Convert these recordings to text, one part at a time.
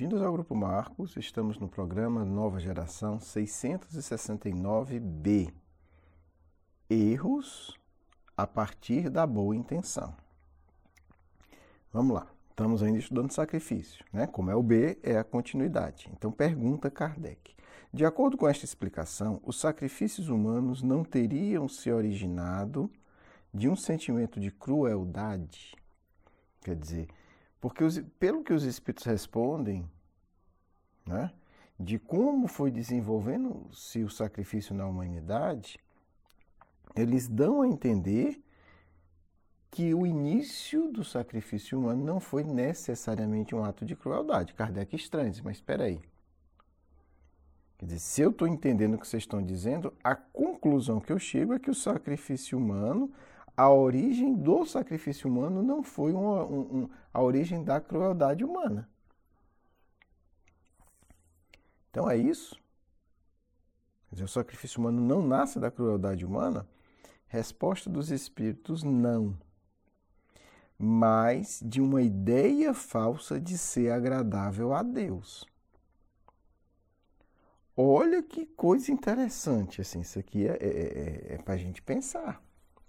Bem-vindos ao Grupo Marcos, estamos no programa Nova Geração 669B. Erros a partir da boa intenção. Vamos lá, estamos ainda estudando sacrifício, né? Como é o B, é a continuidade. Então pergunta Kardec. De acordo com esta explicação, os sacrifícios humanos não teriam se originado de um sentimento de crueldade? Quer dizer, porque pelo que os espíritos respondem, né, de como foi desenvolvendo-se o sacrifício na humanidade, eles dão a entender que o início do sacrifício humano não foi necessariamente um ato de crueldade. Kardec estranha, mas espera aí. Quer dizer, se eu estou entendendo o que vocês estão dizendo, a conclusão que eu chego é que o sacrifício humano, a origem do sacrifício humano não foi a origem da crueldade humana. Então é isso? Quer dizer, o sacrifício humano não nasce da crueldade humana? Resposta dos espíritos, não. Mas de uma ideia falsa de ser agradável a Deus. Olha que coisa interessante, assim, isso aqui é para a gente pensar.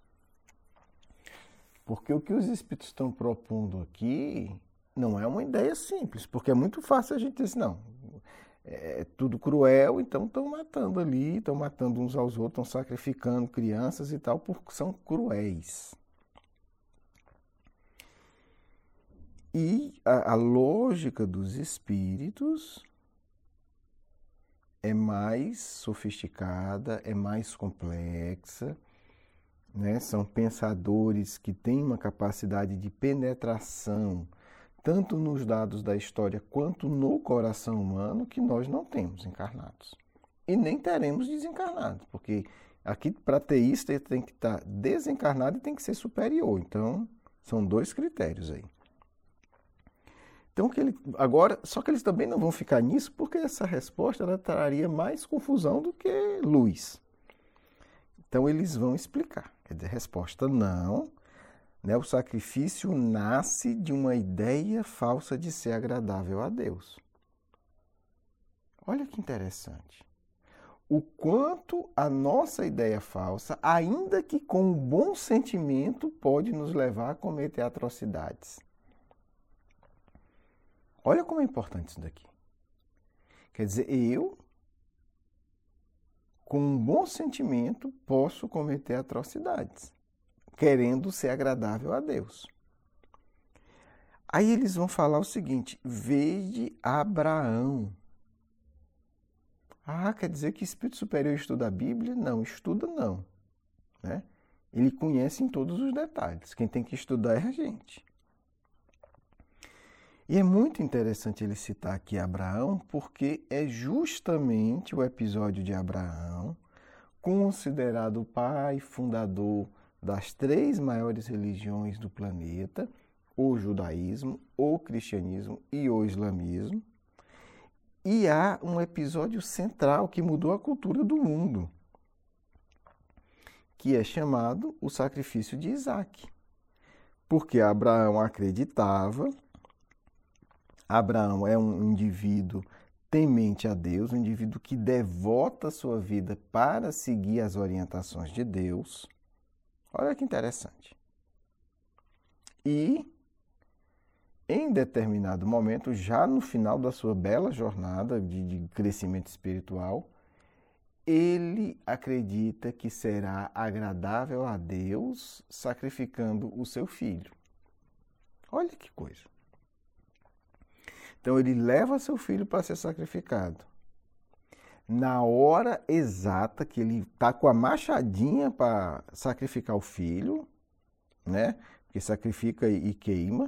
Porque o que os espíritos estão propondo aqui não é uma ideia simples, porque é muito fácil a gente dizer assim, não, é tudo cruel, então estão matando ali, estão matando uns aos outros, estão sacrificando crianças e tal, porque são cruéis. E a lógica dos espíritos é mais sofisticada, é mais complexa, né? São pensadores que têm uma capacidade de penetração, tanto nos dados da história quanto no coração humano, que nós não temos encarnados. E nem teremos desencarnados, porque aqui para teísta tem que estar desencarnado e tem que ser superior. Então, são dois critérios aí. Então, agora, só que eles também não vão ficar nisso, porque essa resposta ela traria mais confusão do que luz. Então, eles vão explicar. Quer dizer, resposta não, né? O sacrifício nasce de uma ideia falsa de ser agradável a Deus. Olha que interessante. O quanto a nossa ideia falsa, ainda que com um bom sentimento, pode nos levar a cometer atrocidades. Olha como é importante isso daqui. Quer dizer, eu, com um bom sentimento, posso cometer atrocidades, querendo ser agradável a Deus. Aí eles vão falar o seguinte, vede Abraão. Ah, quer dizer que espírito superior estuda a Bíblia? Não, estuda não. Né? Ele conhece em todos os detalhes. Quem tem que estudar é a gente. E é muito interessante ele citar aqui Abraão, porque é justamente o episódio de Abraão, considerado o pai fundador das 3 maiores religiões do planeta, o judaísmo, o cristianismo e o islamismo. E há um episódio central que mudou a cultura do mundo, que é chamado o sacrifício de Isaac. Porque Abraão acreditava, Abraão é um indivíduo temente a Deus, um indivíduo que devota sua vida para seguir as orientações de Deus. Olha que interessante. E, em determinado momento, já no final da sua bela jornada de crescimento espiritual, ele acredita que será agradável a Deus sacrificando o seu filho. Olha que coisa. Então, ele leva seu filho para ser sacrificado. Na hora exata que ele está com a machadinha para sacrificar o filho, né? Porque sacrifica e queima,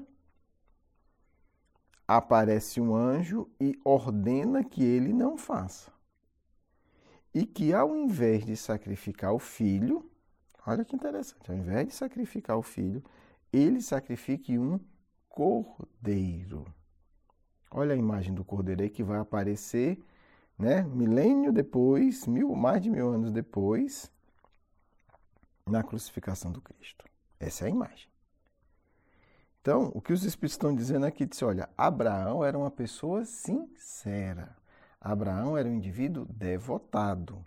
aparece um anjo e ordena que ele não faça. E que ao invés de sacrificar o filho, olha que interessante, ao invés de sacrificar o filho, ele sacrifique um cordeiro. Olha a imagem do cordeiro aí que vai aparecer, né, milênio depois, mais de 1000 anos depois, na crucificação do Cristo. Essa é a imagem. Então, o que os Espíritos estão dizendo aqui, diz, olha, Abraão era uma pessoa sincera. Abraão era um indivíduo devotado.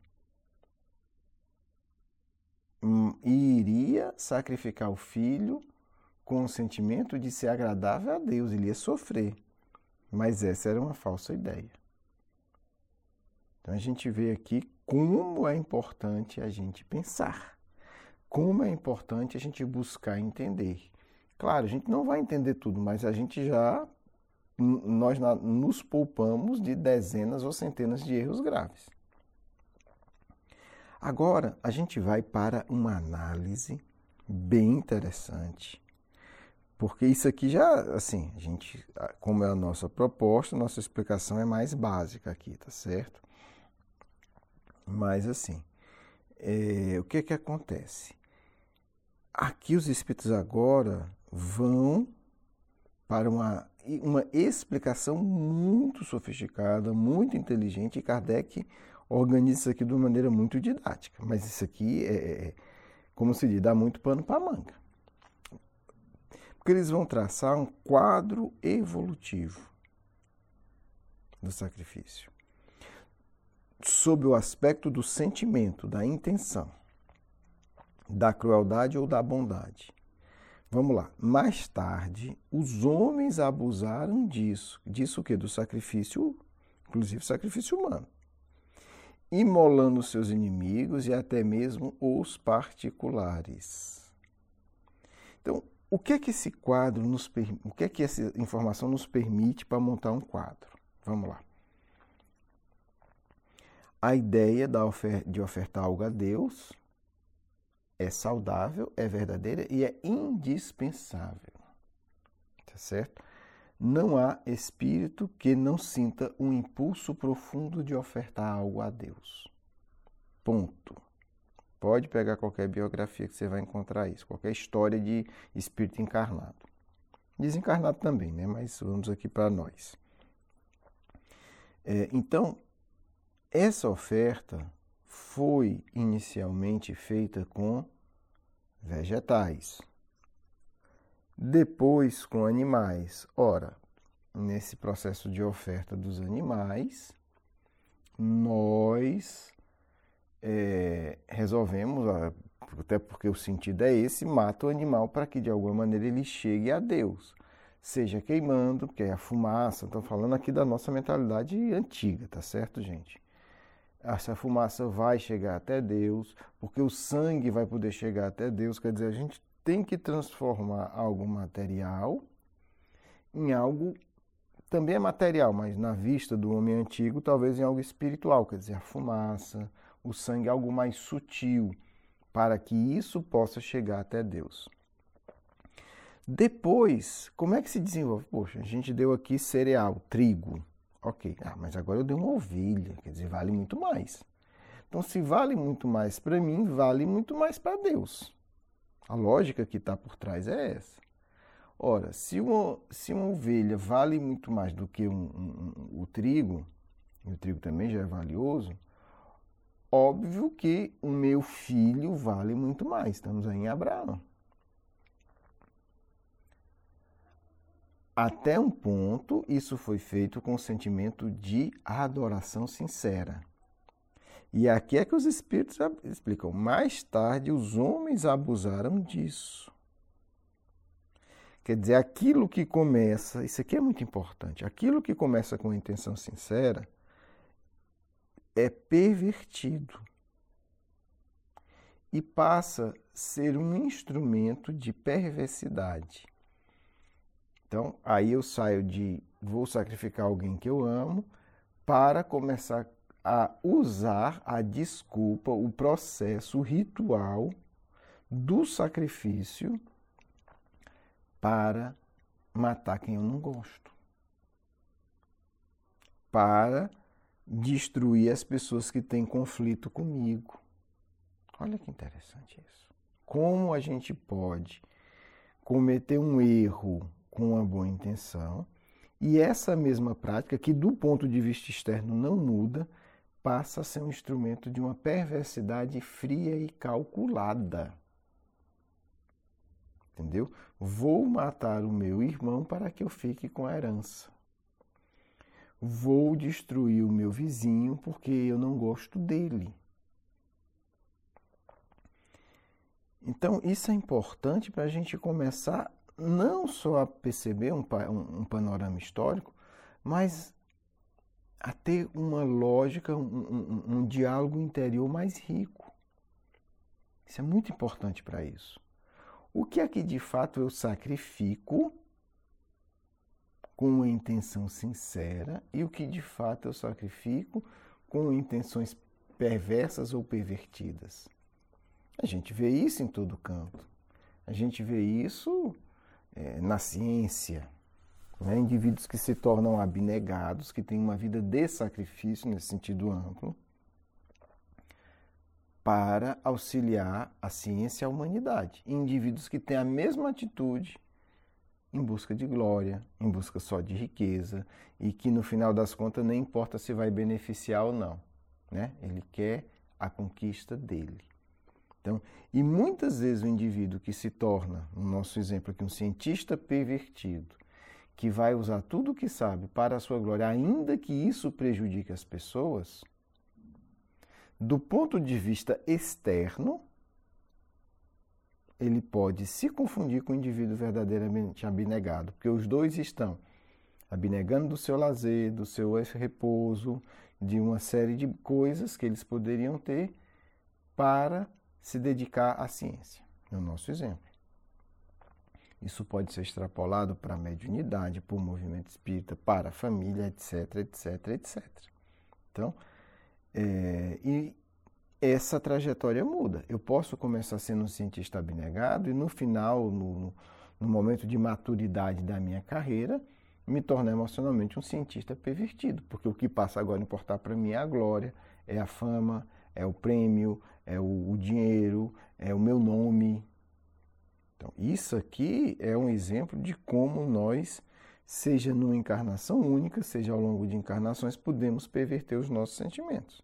E iria sacrificar o filho com o sentimento de ser agradável a Deus, ele ia sofrer. Mas essa era uma falsa ideia. Então a gente vê aqui como é importante a gente pensar. Como é importante a gente buscar entender. Claro, a gente não vai entender tudo, mas a gente nós nos poupamos de dezenas ou centenas de erros graves. Agora, a gente vai para uma análise bem interessante, porque isso aqui já, assim, como é a nossa proposta, nossa explicação é mais básica aqui, tá certo? Mas, assim, o que acontece? Aqui os espíritos agora vão para uma explicação muito sofisticada, muito inteligente, e Kardec organiza isso aqui de uma maneira muito didática. Mas isso aqui como se diz, dá muito pano para manga. Porque eles vão traçar um quadro evolutivo do sacrifício, sob o aspecto do sentimento, da intenção, da crueldade ou da bondade. Vamos lá. Mais tarde, os homens abusaram disso. Disso o quê? Do sacrifício, inclusive sacrifício humano. Imolando seus inimigos e até mesmo os particulares. Então, o que é que esse quadro o que é que essa informação nos permite para montar um quadro? Vamos lá. A ideia de ofertar algo a Deus é saudável, é verdadeira e é indispensável. Tá certo? Não há espírito que não sinta um impulso profundo de ofertar algo a Deus. Ponto. Pode pegar qualquer biografia que você vai encontrar isso, qualquer história de espírito encarnado. Desencarnado também, né? Mas vamos aqui para nós. Então, essa oferta foi inicialmente feita com vegetais, depois com animais. Ora, nesse processo de oferta dos animais, nós resolvemos, até porque o sentido é esse, mata o animal para que de alguma maneira ele chegue a Deus. Seja queimando, porque é a fumaça, estou falando aqui da nossa mentalidade antiga, tá certo, gente? Essa fumaça vai chegar até Deus, porque o sangue vai poder chegar até Deus, quer dizer, a gente tem que transformar algo material em algo, também é material, mas na vista do homem antigo, talvez em algo espiritual, quer dizer, a fumaça, o sangue, algo mais sutil, para que isso possa chegar até Deus. Depois, como é que se desenvolve? Poxa, a gente deu aqui cereal, trigo. Ok, mas agora eu dei uma ovelha, quer dizer, vale muito mais. Então, se vale muito mais para mim, vale muito mais para Deus. A lógica que está por trás é essa. Ora, se uma ovelha vale muito mais do que o trigo, e o trigo também já é valioso, óbvio que o meu filho vale muito mais. Estamos aí em Abraão. Até um ponto, isso foi feito com o sentimento de adoração sincera. E aqui é que os espíritos explicam. Mais tarde, os homens abusaram disso. Quer dizer, aquilo que começa, isso aqui é muito importante, aquilo que começa com intenção sincera é pervertido e passa a ser um instrumento de perversidade. Então, aí eu saio vou sacrificar alguém que eu amo para começar a usar a desculpa, o processo, o ritual do sacrifício para matar quem eu não gosto. Para destruir as pessoas que têm conflito comigo. Olha que interessante isso. Como a gente pode cometer um erro com uma boa intenção, e essa mesma prática, que do ponto de vista externo não muda, passa a ser um instrumento de uma perversidade fria e calculada. entendeu? Vou matar o meu irmão para que eu fique com a herança. Vou destruir o meu vizinho porque eu não gosto dele. Então, isso é importante para a gente começar não só a perceber um panorama histórico, mas a ter uma lógica, um diálogo interior mais rico. Isso é muito importante para isso. O que é que de fato eu sacrifico com uma intenção sincera e o que de fato eu sacrifico com intenções perversas ou pervertidas? A gente vê isso em todo canto. A gente vê isso na ciência. Né? Indivíduos que se tornam abnegados, que têm uma vida de sacrifício, nesse sentido amplo, para auxiliar a ciência e a humanidade. Indivíduos que têm a mesma atitude em busca de glória, em busca só de riqueza, e que no final das contas nem importa se vai beneficiar ou não. Né? Ele quer a conquista dele. Então, e muitas vezes o indivíduo que se torna, no nosso exemplo aqui, um cientista pervertido, que vai usar tudo o que sabe para a sua glória, ainda que isso prejudique as pessoas, do ponto de vista externo, ele pode se confundir com o indivíduo verdadeiramente abnegado, porque os dois estão abnegando do seu lazer, do seu repouso, de uma série de coisas que eles poderiam ter para se dedicar à ciência, no nosso exemplo. Isso pode ser extrapolado para a mediunidade, para o movimento espírita, para a família, etc, etc, etc. Então, e essa trajetória muda. Eu posso começar sendo um cientista abnegado e no final, no momento de maturidade da minha carreira, me tornar emocionalmente um cientista pervertido, porque o que passa agora a importar para mim é a glória, é a fama, é o prêmio, é o dinheiro, é o meu nome. Então, isso aqui é um exemplo de como nós, seja numa encarnação única, seja ao longo de encarnações, podemos perverter os nossos sentimentos.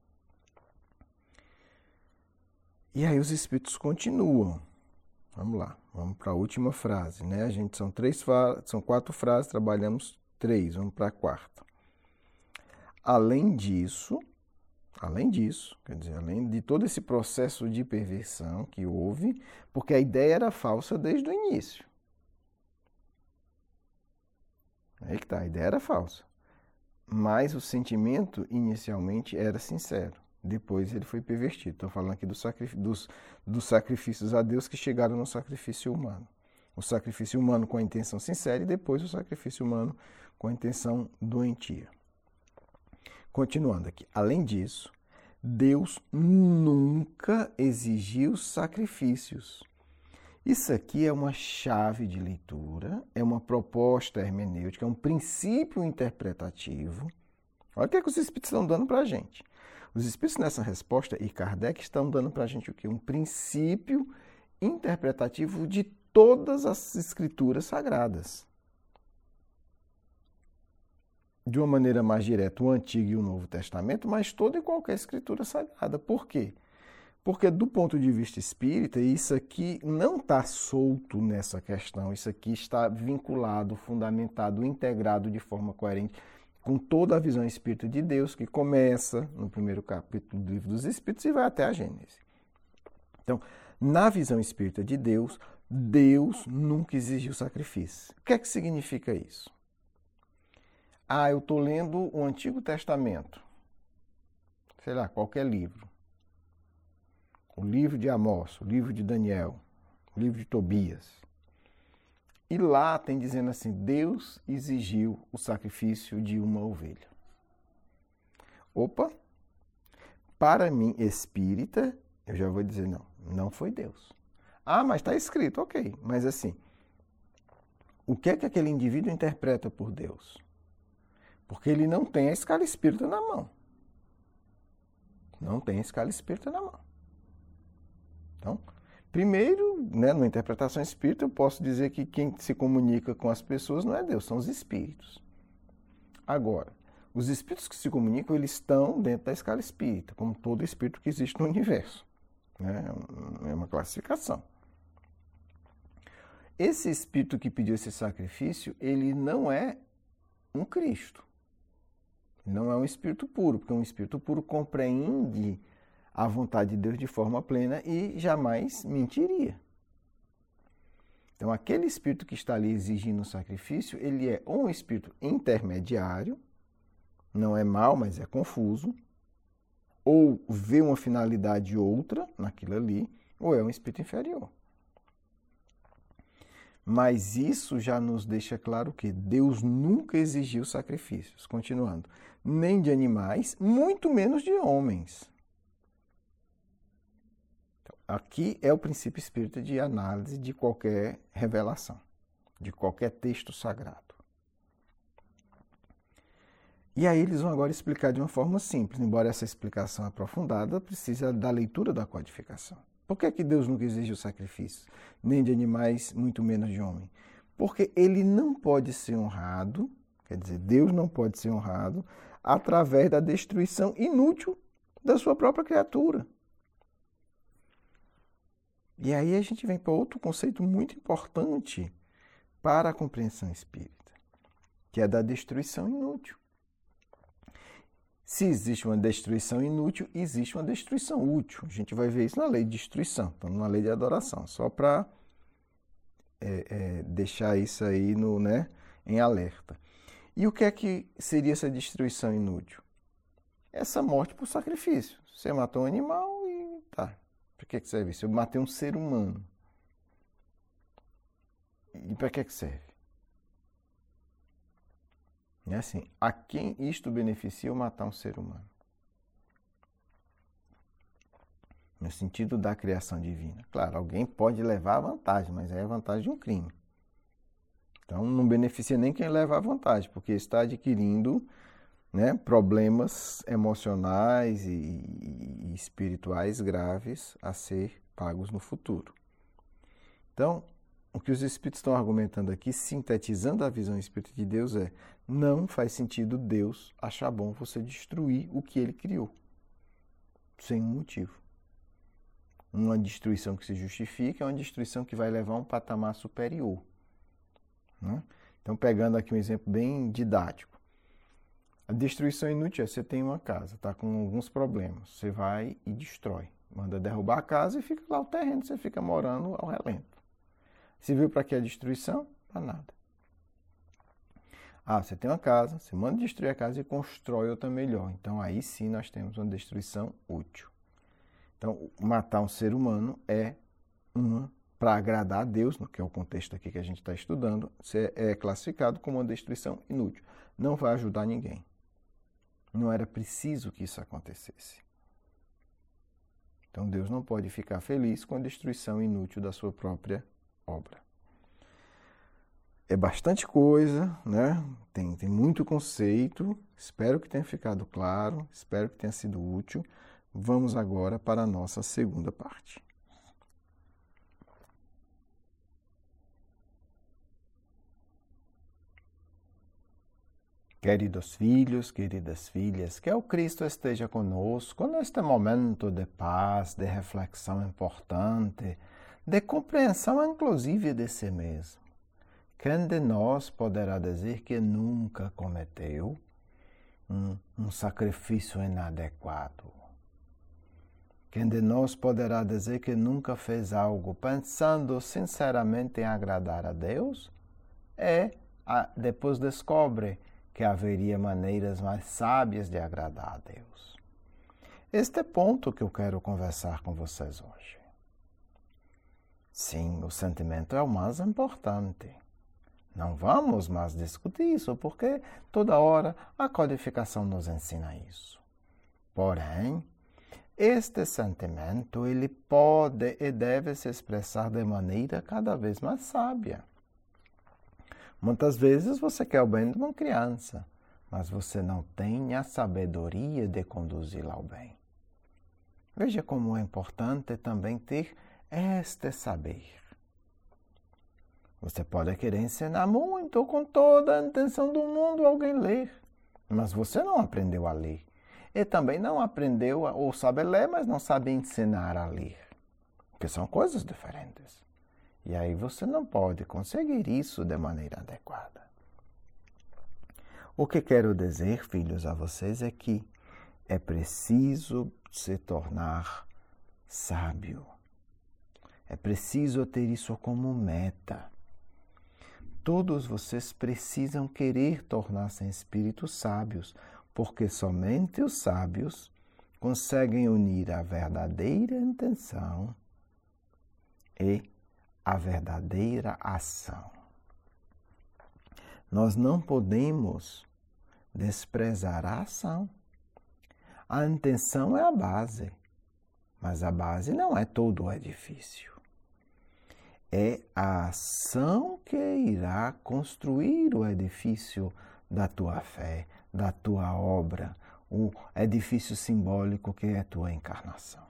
E aí os espíritos continuam. Vamos lá, vamos para a última frase, né? A gente são 4 frases, trabalhamos 3, vamos para a 4ª. Além disso, quer dizer, além de todo esse processo de perversão que houve, porque a ideia era falsa desde o início. Aí que tá, a ideia era falsa. Mas o sentimento inicialmente era sincero. Depois ele foi pervertido. Estou falando aqui dos sacrifícios a Deus que chegaram no sacrifício humano. O sacrifício humano com a intenção sincera e depois o sacrifício humano com a intenção doentia. Continuando aqui. Além disso, Deus nunca exigiu sacrifícios. Isso aqui é uma chave de leitura, é uma proposta hermenêutica, é um princípio interpretativo. Olha o que os espíritos estão dando para a gente. Os espíritos nessa resposta, e Kardec, estão dando para a gente o quê? Um princípio interpretativo de todas as escrituras sagradas. De uma maneira mais direta, o Antigo e o Novo Testamento, mas toda e qualquer escritura sagrada. Por quê? Porque do ponto de vista espírita, isso aqui não está solto nessa questão, isso aqui está vinculado, fundamentado, integrado de forma coerente com toda a visão espírita de Deus, que começa no primeiro capítulo do Livro dos Espíritos e vai até a Gênesis. Então, na visão espírita de Deus, Deus nunca exigiu sacrifício. O que é que significa isso? Ah, eu estou lendo o Antigo Testamento, sei lá, qualquer livro. O livro de Amós, o livro de Daniel, o livro de Tobias. E lá tem dizendo assim, Deus exigiu o sacrifício de uma ovelha. Opa, para mim, espírita, eu já vou dizer, não foi Deus. Ah, mas está escrito, ok. Mas assim, o que é que aquele indivíduo interpreta por Deus? Porque ele não tem a escala espírita na mão. Não tem a escala espírita na mão. Então, primeiro, né, na interpretação espírita, eu posso dizer que quem se comunica com as pessoas não é Deus, são os espíritos. Agora, os espíritos que se comunicam, eles estão dentro da escala espírita, como todo espírito que existe no universo. Né? É uma classificação. esse espírito que pediu esse sacrifício, ele não é um Cristo. Não é um espírito puro, porque um espírito puro compreende a vontade de Deus de forma plena e jamais mentiria. Então, aquele espírito que está ali exigindo o sacrifício, ele é um espírito intermediário, não é mau, mas é confuso, ou vê uma finalidade outra naquilo ali, ou é um espírito inferior. Mas isso já nos deixa claro que Deus nunca exigiu sacrifícios, continuando, nem de animais, muito menos de homens. Então, aqui é o princípio espírita de análise de qualquer revelação, de qualquer texto sagrado. E aí eles vão agora explicar de uma forma simples, embora essa explicação aprofundada precise da leitura da codificação. Por que que Deus nunca exigiu sacrifícios, nem de animais, muito menos de homem? Porque ele não pode ser honrado, quer dizer, Deus não pode ser honrado através da destruição inútil da sua própria criatura. E aí a gente vem para outro conceito muito importante para a compreensão espírita, que é da destruição inútil. Se existe uma destruição inútil, existe uma destruição útil. A gente vai ver isso na lei de destruição, então na lei de adoração, só para deixar isso aí em alerta. E o que é que seria essa destruição inútil? Essa morte por sacrifício. Você matou um animal e tá. Para que serve isso? Eu matei um ser humano. E para que serve? É assim, a quem isto beneficia matar um ser humano? No sentido da criação divina. Claro, alguém pode levar a vantagem, mas é a vantagem de um crime. Então, não beneficia nem quem leva a vantagem, porque está adquirindo problemas emocionais e espirituais graves a ser pagos no futuro. Então, o que os espíritos estão argumentando aqui, sintetizando a visão espírita de Deus, não faz sentido Deus achar bom você destruir o que ele criou, sem um motivo. Uma destruição que se justifica é uma destruição que vai levar a um patamar superior. Né? Então, pegando aqui um exemplo bem didático. A destruição inútil é você tem uma casa, está com alguns problemas, você vai e destrói. Manda derrubar a casa e fica lá o terreno, você fica morando ao relento. Serviu para que a destruição? Para nada. Você tem uma casa, você manda destruir a casa e constrói outra melhor. Então, aí sim nós temos uma destruição útil. Então, matar um ser humano é para agradar a Deus, no que é o contexto aqui que a gente está estudando, é classificado como uma destruição inútil. Não vai ajudar ninguém. Não era preciso que isso acontecesse. Então, Deus não pode ficar feliz com a destruição inútil da sua própria obra. É bastante coisa, né? Tem muito conceito. Espero que tenha ficado claro, espero que tenha sido útil. Vamos agora para a nossa segunda parte. Queridos filhos, queridas filhas, que o Cristo esteja conosco neste momento de paz, de reflexão importante, de compreensão inclusive de si mesmo. Quem de nós poderá dizer que nunca cometeu um sacrifício inadequado? Quem de nós poderá dizer que nunca fez algo pensando sinceramente em agradar a Deus? Depois descobre que haveria maneiras mais sábias de agradar a Deus. Este é o ponto que eu quero conversar com vocês hoje. Sim, o sentimento é o mais importante. Não vamos mais discutir isso, porque toda hora a codificação nos ensina isso. Porém, este sentimento ele pode e deve se expressar de maneira cada vez mais sábia. Muitas vezes você quer o bem de uma criança, mas você não tem a sabedoria de conduzi-la ao bem. Veja como é importante também ter este saber. Você pode querer ensinar muito, com toda a intenção do mundo, alguém ler, mas você não aprendeu a ler. E também não aprendeu ou sabe ler, mas não sabe ensinar a ler, porque são coisas diferentes. E aí você não pode conseguir isso de maneira adequada. O que quero dizer, filhos, a vocês é que é preciso se tornar sábio. É preciso ter isso como meta. Todos vocês precisam querer tornar-se espíritos sábios, porque somente os sábios conseguem unir a verdadeira intenção e a verdadeira ação. Nós não podemos desprezar a ação. A intenção é a base, mas a base não é todo o edifício. É a ação que irá construir o edifício da tua fé, da tua obra, o edifício simbólico que é a tua encarnação.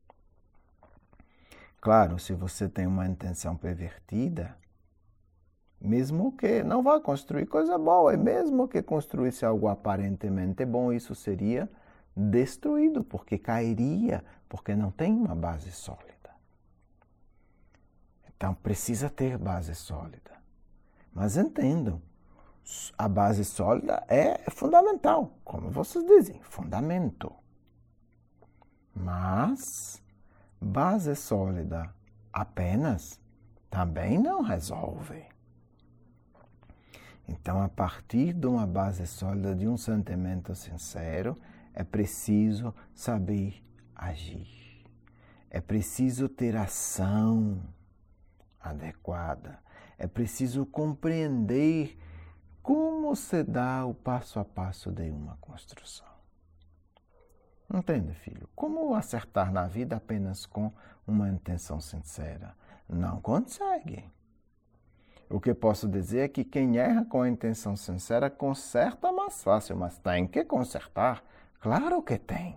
Claro, se você tem uma intenção pervertida, mesmo que não vá construir coisa boa, e mesmo que construísse algo aparentemente bom, isso seria destruído, porque cairia, porque não tem uma base sólida. Então, precisa ter base sólida. Mas entendam, a base sólida é fundamental, como vocês dizem, fundamento. Mas base sólida apenas também não resolve. Então, a partir de uma base sólida, de um sentimento sincero, é preciso saber agir. É preciso ter ação adequada. É preciso compreender como se dá o passo a passo de uma construção. Entende, filho? Como acertar na vida apenas com uma intenção sincera? Não consegue. O que posso dizer é que quem erra com a intenção sincera conserta mais fácil, mas tem que consertar. Claro que tem.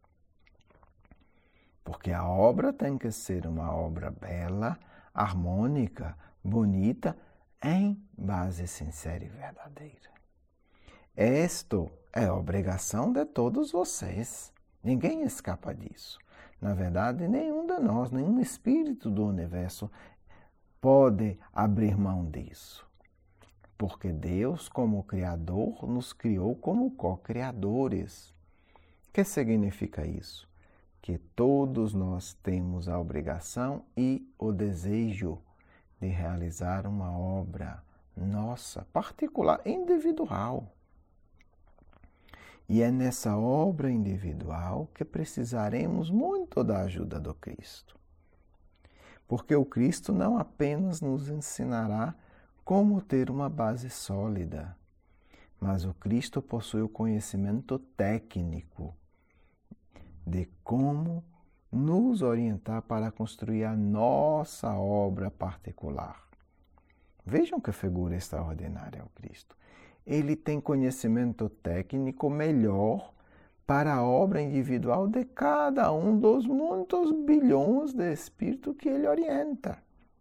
Porque a obra tem que ser uma obra bela, harmônica, bonita, em base sincera e verdadeira. Isto é obrigação de todos vocês. Ninguém escapa disso. Na verdade, nenhum de nós, nenhum espírito do universo pode abrir mão disso. Porque Deus, como Criador, nos criou como co-criadores. O que significa isso? Que todos nós temos a obrigação e o desejo de realizar uma obra nossa, particular, individual. E é nessa obra individual que precisaremos muito da ajuda do Cristo. Porque o Cristo não apenas nos ensinará como ter uma base sólida, mas o Cristo possui o conhecimento técnico de como nos orientar para construir a nossa obra particular. Vejam que figura extraordinária é o Cristo. Ele tem conhecimento técnico melhor para a obra individual de cada um dos muitos bilhões de espíritos que ele orienta.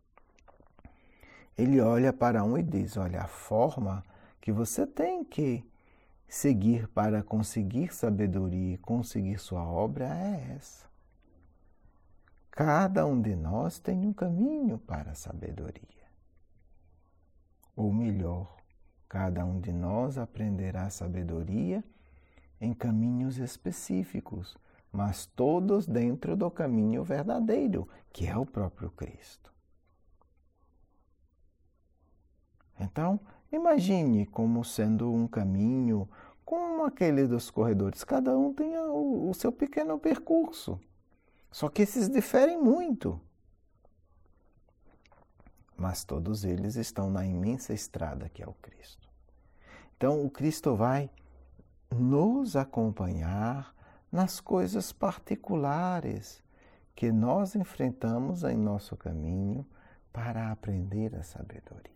Ele olha para um e diz, olha, a forma que você tem que seguir para conseguir sabedoria e conseguir sua obra é essa. Cada um de nós tem um caminho para a sabedoria. Ou melhor, cada um de nós aprenderá a sabedoria em caminhos específicos, mas todos dentro do caminho verdadeiro, que é o próprio Cristo. Então, imagine como sendo um caminho como aquele dos corredores. Cada um tem o seu pequeno percurso. Só que esses diferem muito. Mas todos eles estão na imensa estrada que é o Cristo. Então, o Cristo vai nos acompanhar nas coisas particulares que nós enfrentamos em nosso caminho para aprender a sabedoria.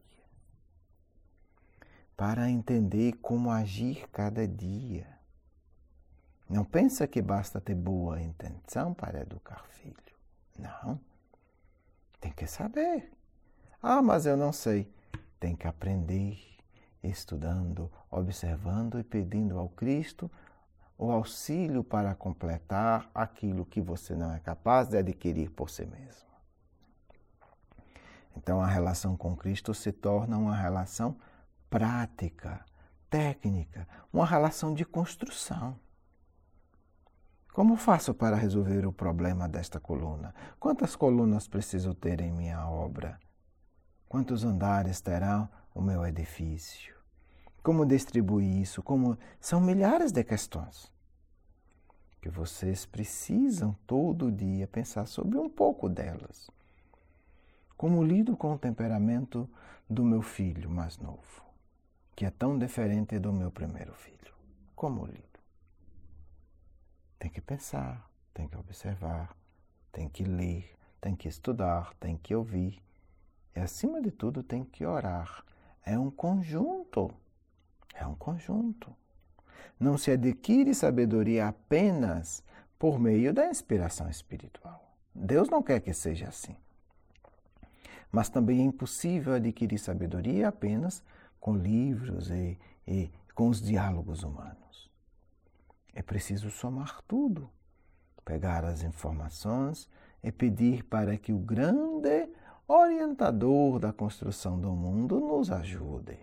Para entender como agir cada dia. Não pensa que basta ter boa intenção para educar filho. Não. Tem que saber. Ah, mas eu não sei. Tem que aprender, estudando, observando e pedindo ao Cristo o auxílio para completar aquilo que você não é capaz de adquirir por si mesmo. Então a relação com Cristo se torna uma relação prática, técnica, uma relação de construção. Como faço para resolver o problema desta coluna? Quantas colunas preciso ter em minha obra? Quantos andares terá o meu edifício? Como distribuir isso? São milhares de questões que vocês precisam todo dia pensar sobre um pouco delas. Como lido com o temperamento do meu filho mais novo, que é tão diferente do meu primeiro filho? Como lido? Tem que pensar, tem que observar, tem que ler, tem que estudar, tem que ouvir. E, acima de tudo, tem que orar. É um conjunto. É um conjunto. Não se adquire sabedoria apenas por meio da inspiração espiritual. Deus não quer que seja assim. Mas também é impossível adquirir sabedoria apenas com livros e com os diálogos humanos. É preciso somar tudo, pegar as informações e pedir para que o grande orientador da construção do mundo nos ajude.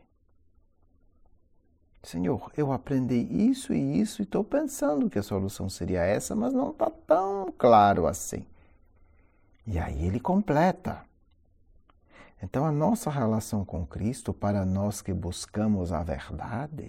Senhor, eu aprendi isso e isso e estou pensando que a solução seria essa, mas não está tão claro assim. E aí ele completa. Então a nossa relação com Cristo, para nós que buscamos a verdade,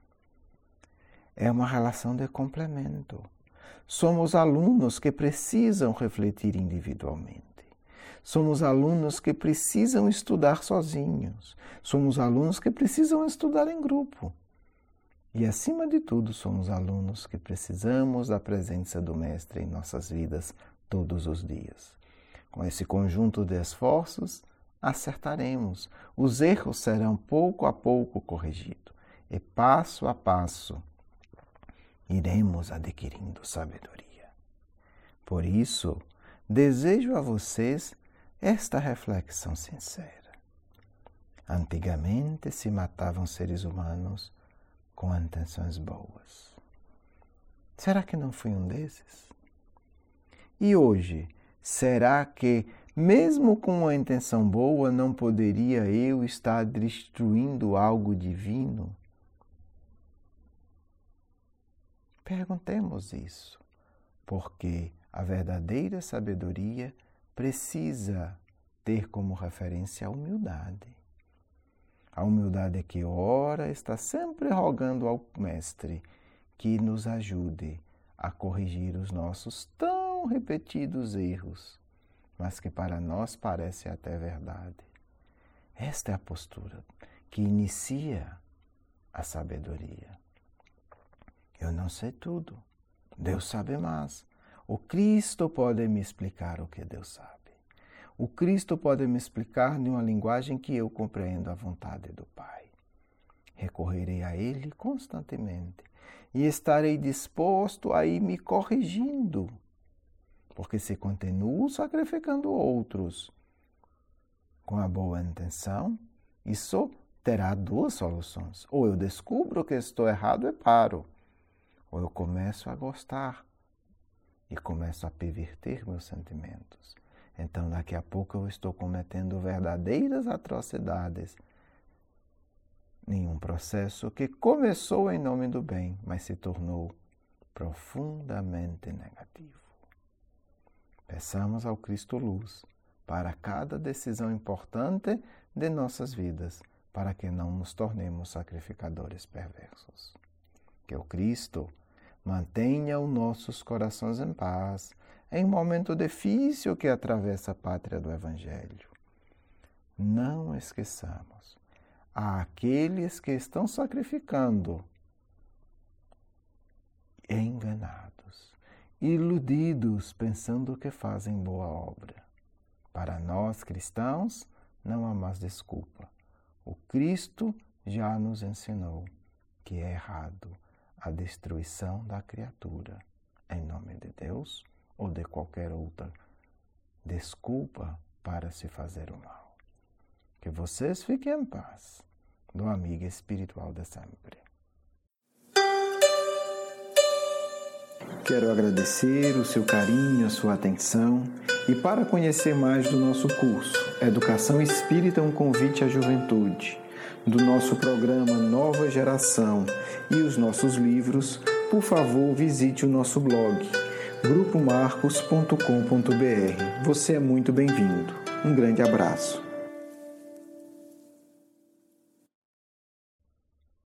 é uma relação de complemento. Somos alunos que precisam refletir individualmente. Somos alunos que precisam estudar sozinhos. Somos alunos que precisam estudar em grupo. E, acima de tudo, somos alunos que precisamos da presença do Mestre em nossas vidas todos os dias. Com esse conjunto de esforços, acertaremos. Os erros serão pouco a pouco corrigidos. E, passo a passo, iremos adquirindo sabedoria. Por isso, desejo a vocês esta reflexão sincera. Antigamente se matavam seres humanos com intenções boas. Será que não fui um desses? E hoje, será que, mesmo com uma intenção boa, não poderia eu estar destruindo algo divino? Perguntemos isso, porque a verdadeira sabedoria precisa ter como referência a humildade. A humildade que ora está sempre rogando ao Mestre que nos ajude a corrigir os nossos tão repetidos erros, mas que para nós parece até verdade. Esta é a postura que inicia a sabedoria. Eu não sei tudo, Deus sabe mais. O Cristo pode me explicar o que Deus sabe. O Cristo pode me explicar em uma linguagem que eu compreendo a vontade do Pai. Recorrerei a Ele constantemente e estarei disposto a ir me corrigindo, porque se continuo sacrificando outros com a boa intenção, isso terá duas soluções. Ou eu descubro que estou errado e paro, ou eu começo a gostar e começo a perverter meus sentimentos. Então, daqui a pouco eu estou cometendo verdadeiras atrocidades em um processo que começou em nome do bem, mas se tornou profundamente negativo. Peçamos ao Cristo luz para cada decisão importante de nossas vidas, para que não nos tornemos sacrificadores perversos. Que o Cristo mantenha os nossos corações em paz, em um momento difícil que atravessa a pátria do Evangelho. Não esqueçamos, há aqueles que estão sacrificando, enganados, iludidos, pensando que fazem boa obra. Para nós cristãos, não há mais desculpa. O Cristo já nos ensinou que é errado a destruição da criatura em nome de Deus ou de qualquer outra desculpa para se fazer o mal. Que vocês fiquem em paz, do amigo espiritual de sempre. Quero agradecer o seu carinho, a sua atenção E para conhecer mais do nosso curso Educação Espírita, um convite à juventude, do nosso programa Nova Geração e os nossos livros, por favor, visite o nosso blog grupomarcos.com.br. Você é muito bem-vindo. Um grande abraço.